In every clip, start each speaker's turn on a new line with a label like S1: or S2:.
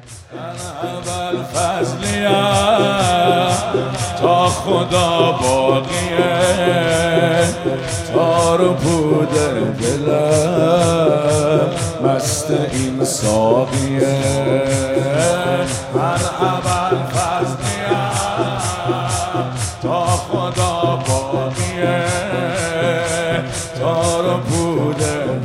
S1: اول فضلیم تا خدا باقیه، تار و پود دلم مست این ساقیه. من اول فضلیم تا خدا باقیه، تار و پود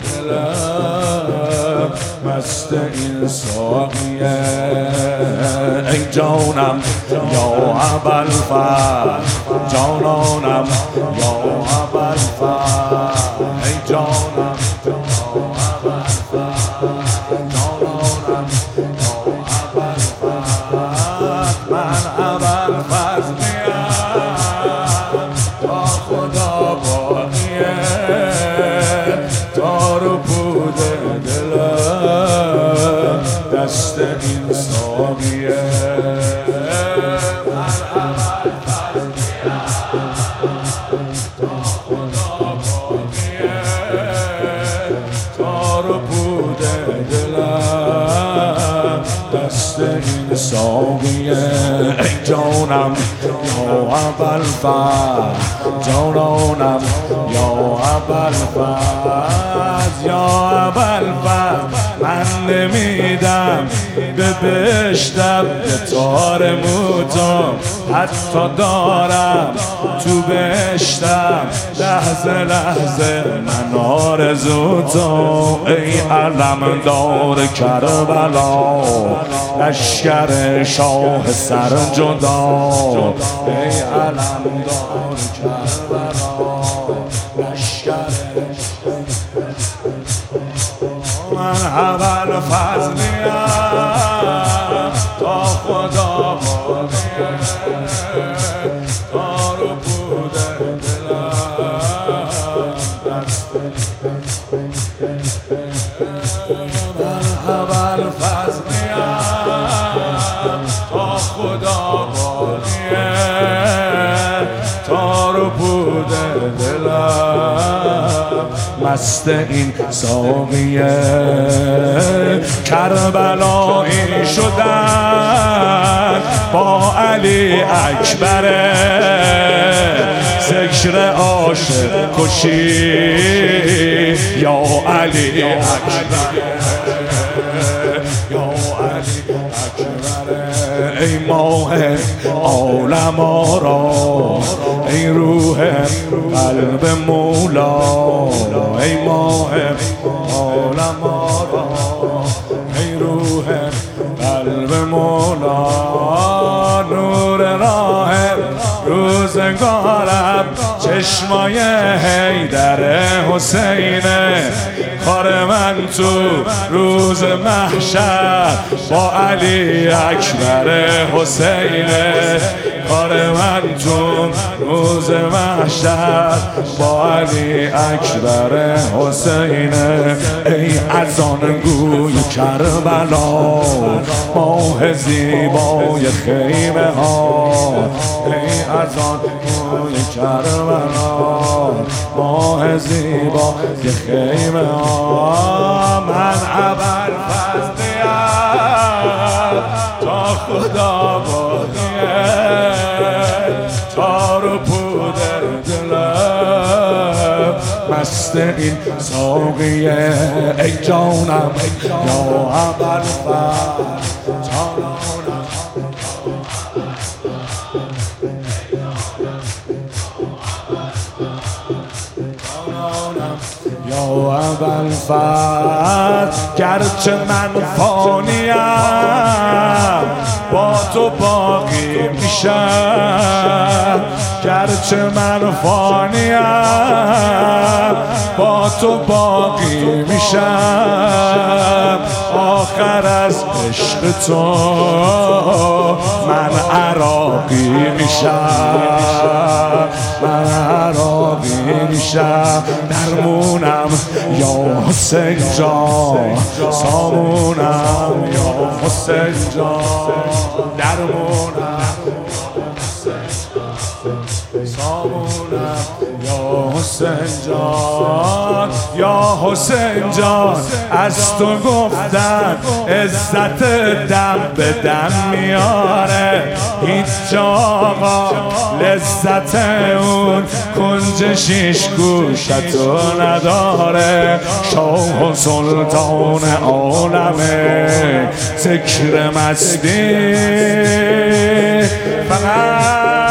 S1: دلم مست این ساقیه. ای جانم یا ابوالفضل، جانانم یا ابوالفضل، ای جانم یا ابوالفضل، جانانم یا ابوالفضل. من ابوالفضلیم تا خدا باقیه، تار و پود دلم دست این ساقیه. من ابوالفضلیم تا خدا باقیه، تار و پود دلم دست این ساقیه. ای جانم یا ابوالفضل، جانانم یا ابوالفضل، یا ابوالفضل. من نمیدم به بشتم به تار موتم، حتی دارم تو بشتم لحظه لحظه من آرزوتم. ای علم دار کربلا، لشکر شاه سر جدا، ای علم دار کربلا، لشکر. من ابوالفضلیم تا خدا باقیه، تار و پود دلم دست. من ابوالفضلیم تا خدا باقیه، تار و پود دلم مست این ساقیه. کربلایی شدن با علی اکبره، ذکر عاشق کشی یا علی اکبره، یا علی اکبره. ای ماه عالم آرا، ای روح قلب مولا، ای ماه عالم آرا، ای روح قلب مولا. نور راه روزگارم چشمای حیدر حسینه، کار من تو روز محشر با علی اکبر حسینه، کار من تو روز محشر با علی اکبر حسینه. ای اذان گوی کربلا، ماه زیبای خیمه ها، ای اذان گوی کربلا، ماه زیبای خیمه ها. من ابوالفضلیم تا خدا باقیه، تار و پود دلم مست این ساقیه. ای جانم یا ابوالفضل، جانانم یا ابوالفضل. گرچه من فانیم با تو باقی میشم، گرچه من فانیم با تو باقی میشم. آخر از عشق تو من عراقی میشم، من عراقی میشم. درمونم یا حسین جان، سامونم یا حسین جان، درمونم سامونم یا حسین جان یا حسین جان از تو گفتن عزت دم به دم میاره هیچ آقا لذت اون کنج شیش گوشتو نداره شاه و سلطان عالمه ذکر مستی فقط